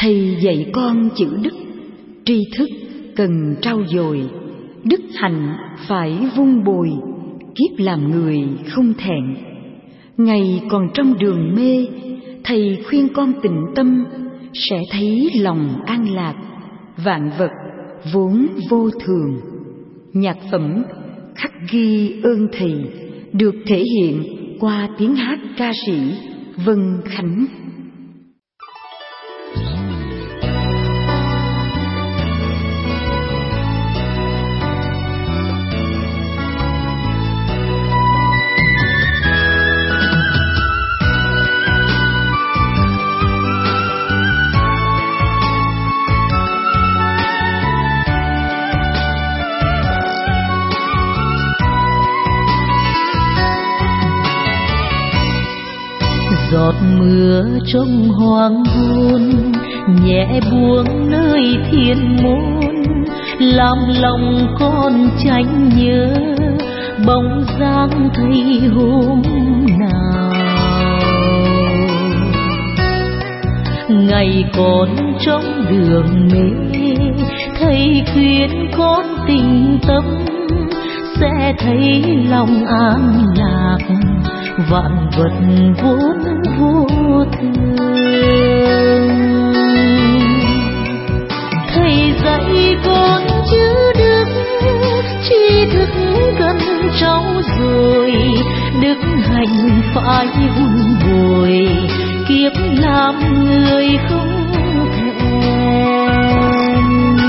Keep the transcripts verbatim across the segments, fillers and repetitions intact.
Thầy dạy con chữ đức, tri thức cần trau dồi, đức hạnh phải vun bồi, kiếp làm người không thẹn. Ngày còn trong đường mê, thầy khuyên con tịnh tâm, sẽ thấy lòng an lạc, vạn vật vốn vô thường. Nhạc phẩm khắc ghi ơn thầy được thể hiện qua tiếng hát ca sĩ Vân Khánh. Giọt mưa trong hoàng hôn, nhẹ buông nơi thiên môn, làm lòng con tranh nhớ bóng dáng thầy hôm nào. Ngày còn trong đường mê, thầy khuyên con tình tâm, sẽ thấy lòng an lạc, vạn vật vốn vô thường. Thầy dạy con chữ đức, tri thức cần trau dồi, đức hạnh phải vun bồi, kiếp làm người không thẹn.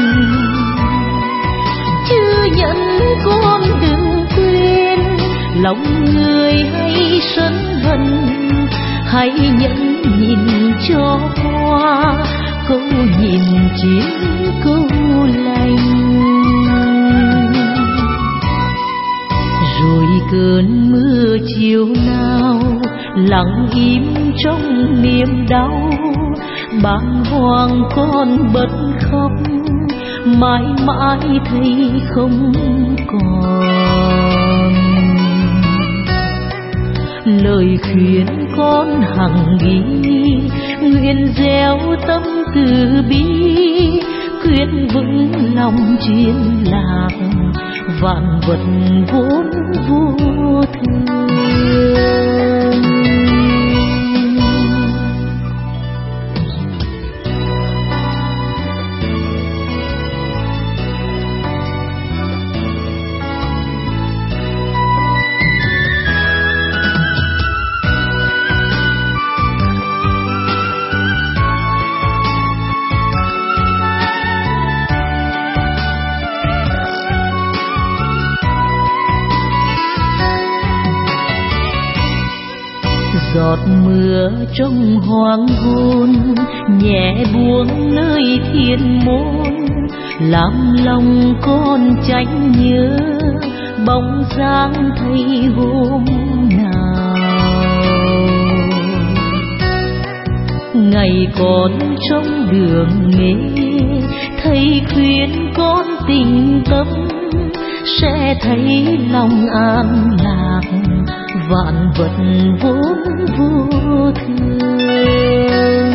Chữ nhận con đừng quên, lòng người hay sân hận, hãy nhẫn nhìn cho qua, câu nhìn chiến câu lành. Rồi cơn mưa chiều nào lặng im trong niềm đau, bàng hoàng con bật khóc, mãi mãi thấy không còn. Lời khuyên con hằng ghi, nguyện gieo tâm từ bi, quyết vững lòng chuyên lạc, vạn vật vốn vô thường. Giọt mưa trong hoàng hôn, nhẹ buông nơi thiên môn, làm lòng con tranh nhớ bóng dáng thầy hôm nào. Ngày còn trong đường mê, thầy khuyên con tình tâm, sẽ thấy lòng an lạc, vạn vật vốn vô thường.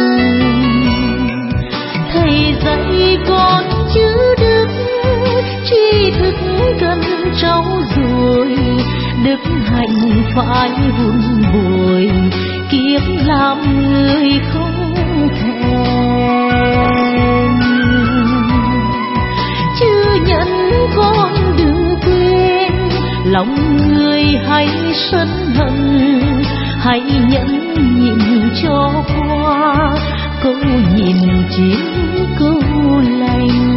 Thầy dạy con chữ đức, tri thức cần trau dồi, đức hạnh phải vun bồi, kiếp làm người không thẹn. Chữ nhận con đừng quên, lòng người hay sân hận, hãy nhẫn nhịn cho qua, câu nhìn chiến câu lành.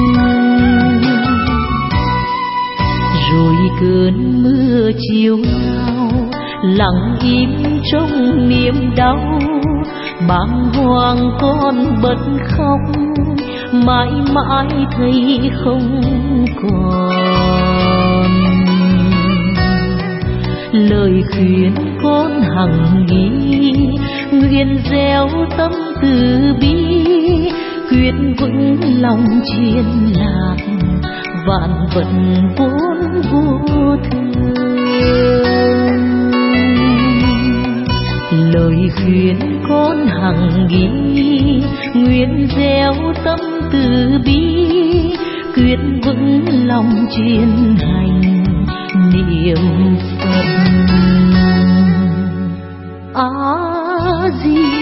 Rồi cơn mưa chiều nào lặng im trong niềm đau, bàng hoàng con bật khóc, mãi mãi thấy không còn. Lời khuyên con hằng ghi, nguyện gieo tâm từ bi, quyết vững lòng chuyên lạc, vạn vật vốn vô thường. Lời khuyên con hằng ghi, nguyện gieo tâm từ bi, quyết vững lòng chuyên hành niệm Phật. A Di